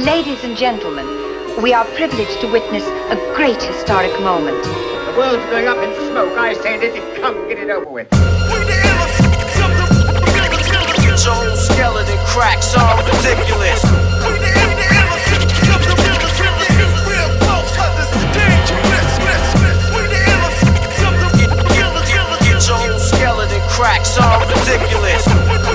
Ladies and gentlemen, we are privileged to witness a great historic moment. The world's going up in smoke. I say, let it come, get it over with. Get your own skeleton cracks, all ridiculous. Get your own skeleton cracks, all ridiculous.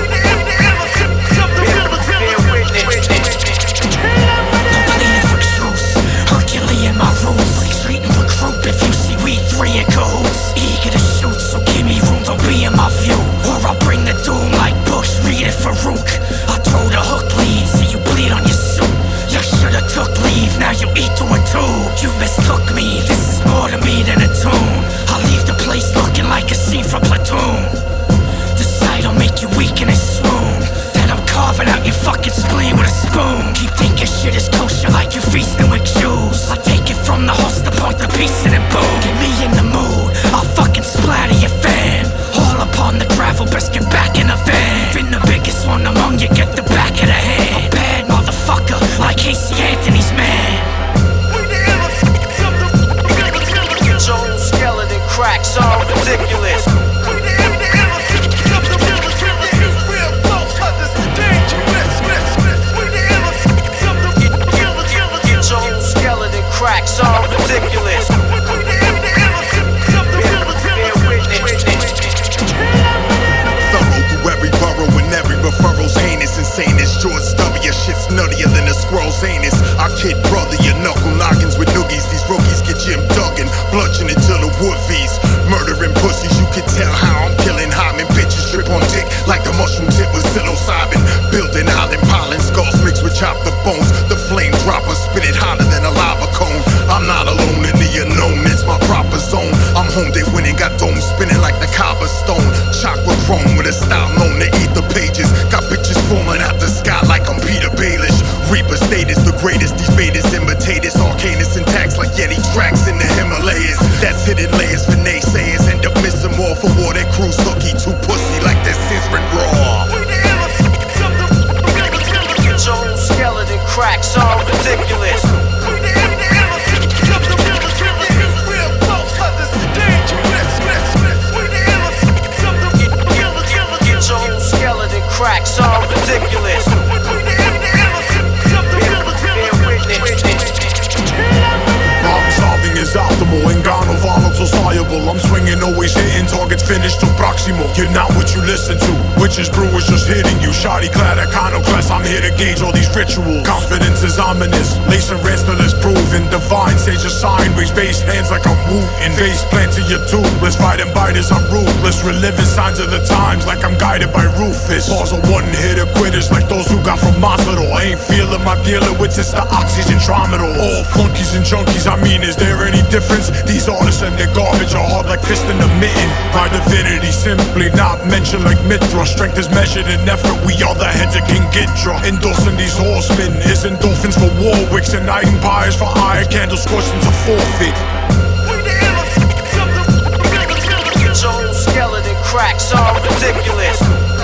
In my roots, treat and recruit if you see we three in cahoots. Eager to shoot, so give me room, don't be in my view, or I'll bring the doom like Bush, read it Farouk. I throw the hook lead, so you bleed on your suit. You should've took leave, now you eat to a tube. You mistook me, this is more to me than a tune. I leave the place looking like a scene from Platoon. The sight'll make you weak in a swoon. Then I'm carving out your fucking spleen with a spoon. Keep thinking shit is kosher like you feasting with Jews. I take it from the host to point the piece and boom. Get me in the mood, I'll fucking splatter your fan. All upon the gravel, best get back in the van. Been the biggest one among you, get the back of the hand. A bad motherfucker, like Casey Anthony's man. Get your own skeleton cracks, all ridiculous. Cracks all ridiculous. Thorough through every borough and every referral's heinous. Insane as George W. Shit's nuttier than a squirrel's anus. Our kid brother, your knuckle noggins with noogies. These rookies get Jim Duggan, bludgeoning till the wood-fees. Murdering pussies, you can tell how I'm killing hymen. Bitches drip on dick like the mushroom tip was psilocybin. Building island pollen, skulls mixed with chopped up bones. The flame dropper spit it hotter than a lava cone. I'm not alone in the unknown, it's my proper zone. I'm home, they winning, got domes spinning like the cobblestone. Chakra chrome with a style known to eat the pages. Got bitches falling out the sky like I'm Peter Baelish. Reaper status, the greatest, these betas imitate us. Arcanus intact like Yeti tracks in the Himalayas. That's hidden layers for naysayers. End up missing more for war, that crew's hooky. Too pussy like that Sizzrin Raw. Get your own skeleton cracks, all ridiculous. Get your own skeleton cracks, all ridiculous. Problem solving is optimal, Engano volatile soluble. I'm swinging, always hitting, targets finished to proximal. You're not what you listen to, witches brewers just hitting you. Shoddy clad iconoclast, I'm here to gauge all these rituals. Confidence is ominous, lace and ransom is proven. Divine sage a sign, raise base hands like I'm wooting. Face plant to your tubeless, fighting biters, I'm ruthless. Reliving signs of the times like I'm guided by Rufus. Pause a one-hitter quitters like those who got from hospital. I ain't feeling my dealer with just the oxygen tramadol. All flunkies and junkies, I mean, is there any difference? These artists and their garbage are hard like fist in the mitten. My divinity simply not mentioned like Mithra. Strength is measured in effort, we are the heads of King Ghidra. Endorsing these horsemen is endorphins for Warwicks and night empires for iron candles scorching to forfeit. Get your own skeleton cracks, all ridiculous.